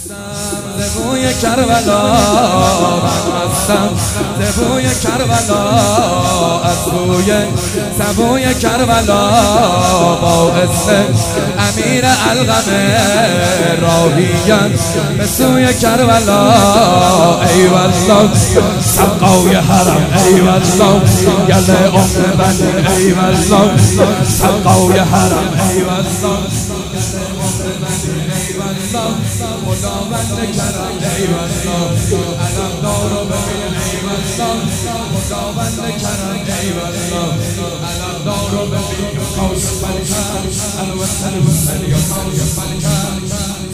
بوی کربلا من مستم ز بوی کربلا از بوی سبوی کربلا باعث امیر الغم راهیم به سوی کربلا ای والله سقای حرم ای والله گل ام بنی ای والله سقای حرم ای والله خداوند کرم ای والله علم دارو ببین ای والله خداوند کرم ای والله علم دارو ببین کاش فلکم الوطن حسین یا کاش فلکم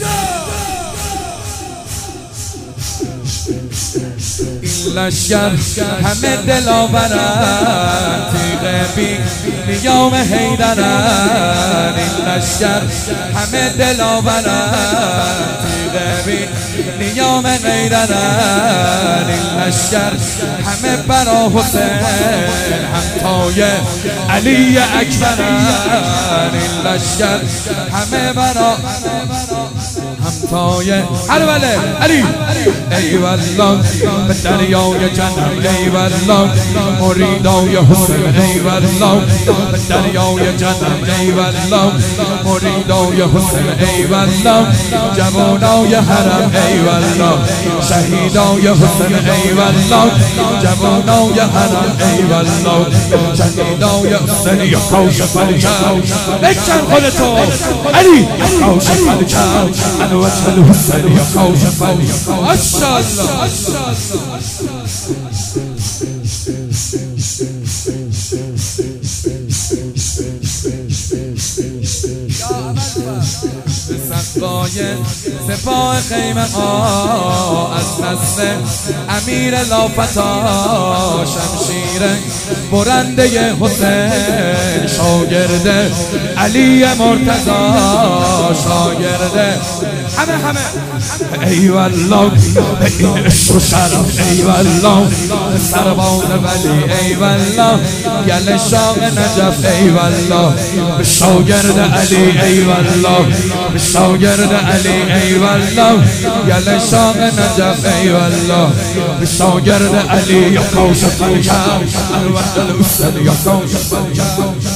این لشکر همه دلاورن تیغ بی نیام حیدرن این لشکر همه دلاورن تیغ بی نیام حیدرن این لشکر همه برا حسین همتای علی اکبرن این لشکر همه برا همتای هربله علی ای والله به دریای جنت ای والله مریدای حسین ای والله به دریای جنت ای والله مریدای حسین ای والله جوانای حرم ای والله شهیدای حسین ای والله جوانای حرم ای والله شهیدای حسین یا کاش فلکم بکن خودتو علی کاش فلکم الوطن الحسین یا کاش فلکم ماشاءالله سقای سپاه خیمه ها از نسل امیر لافتا شمشیر برنده حسین شاگرد علی مرتضی شاگرد همه ای والله به این عشق و شرف ای والله سربان ولی ای والله گل شاه نجف ای والله به شاگرد علی ای والله به شاگرد علی ای والله گل شاه نجف ای والله به شاگرد علی یا کاش فلکم الوطن الحسین یا کاش فلکم